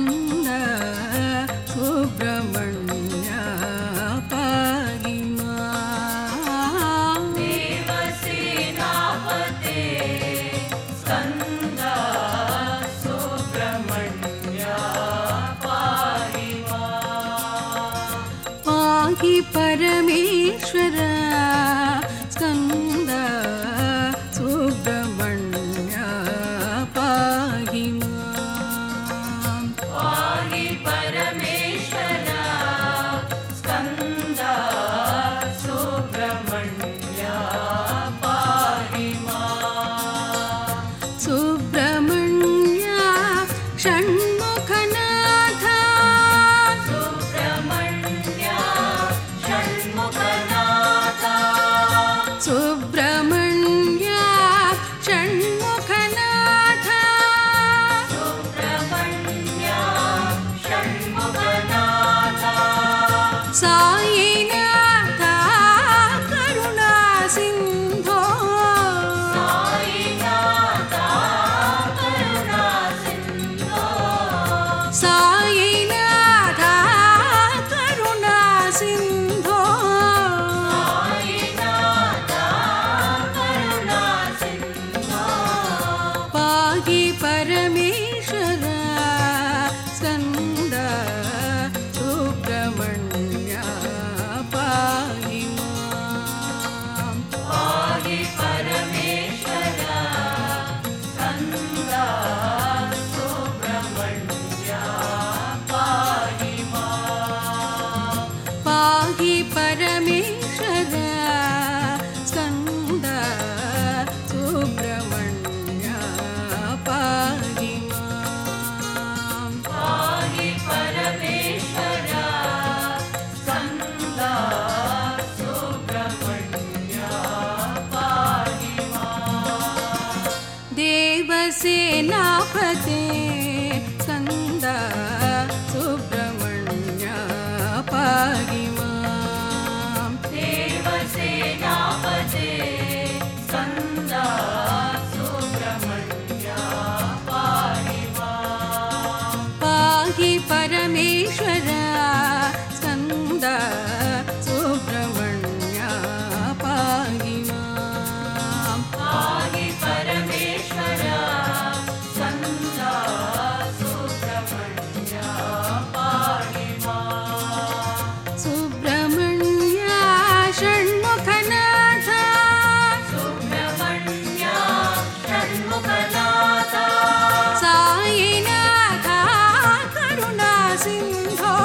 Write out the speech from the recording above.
ಸ್ಕಂದ ಸುಬ್ರಹ್ಮಣ್ಯ ಪಾಹಿ ಮಾಂ. ದೇವಸೇನಾಪತೆ ಸ್ಕಂದ ಸುಬ್ರಹ್ಮಣ್ಯ ಪಾಹಿ ಮಾಂ. ಪಾಹಿ ಪರಮೇಶ್ವರ ಸ್ಕಂದ ಸುಬ್ರಹ್ಮಣ್ಯ ಪಾಹಿ ಮಾಂ. ಪಾಹಿ ಪರಮೇಶ್ವರ ಸ್ಕಂದ ಸುಬ್ರಹ್ಮಣ್ಯ ಪಾಹಿ ಮಾಂ. ಸುಬ್ರಹ್ಮಣ್ಯ ಷಣ್ಮುಖನಾಥ ಸುಬ್ರಹ್ಮಣ್ಯ ಷಣ್ಮುಖನಾಥ ಸುಬ್ರಹ್ಮಣ್ಯ ಷಣ್ಮುಖನಾಥ ಸುಬ್ರಹ್ಮಣ್ಯ ಷಣ್ಮುಖನಾಥ ಸಾಯಿನಾಥ ಕರುಣಾ ಸಿಂಧೋ ಸಾಯಿನಾಥ ಕರುಣಾ ಸಿಂಧೋ ಸಾಯಿನಾಥ ಕರುಣಾ ಸಿಂಧೋ ಸಾಯಿನಾಥ ಕರುಣಾ ಸಿಂಧೋ ಪಾಹಿ ಪರಮೇಶ್ವರ ಸ್ಕಂದ ಸುಬ್ರಹ್ಮಣ್ಯ ಪಾಹಿ ಮಾಂ. ಪಾಹಿ ಪರಮೇಶ್ವರ ಸ್ಕಂದ ಸುಬ್ರಹ್ಮಣ್ಯ ಪಾಹಿ ಮಾಂ. ಪಾಹಿ ಪರಮೇಶ್ವರ ಸ್ಕಂದ ಸುಬ್ರಹ್ಮಣ್ಯ ಪಾಹಿ ಮಾಂ. ಪಾಹಿ ಪರಮೇಶ್ವರ ಸ್ಕಂದ ಸುಬ್ರಹ್ಮಣ್ಯ ಪಾಹಿ ಮಾಂ. ದೇವಸೇನಾಪತೆ ಸ್ಕಂದ ಸುಬ್ರಹ್ಮಣ್ಯ ಪಾಹಿ ಮಾಂ. ದೇವಸೇನಾಪತೆ ಸ್ಕಂದ ಸುಬ್ರಹ್ಮಣ್ಯ ಪಾಹಿ ಮಾಂ. ಪಾಹಿ ಪರಮೇಶ್ವರ ಸ್ಕಂದ ಸುಬ್ರಹ್ಮಣ್ಯ ಪಾಹಿ ಮಾಂ. ಪಾಹಿ ಪರಮೇಶ್ವರ ಸ್ಕಂದ ಸುಬ್ರಹ್ಮಣ್ಯ ಪಾಹಿ ಮಾಂ. ಸುಬ್ರಹ್ಮಣ್ಯ ಷಣ್ಮುಖನಾಥ ಸುಬ್ರಹ್ಮಣ್ಯ ಷಣ್ಮುಖನಾಥ ಸಾಯಿನಾಥ ಕರುಣಾ ಸಿಂಧೋ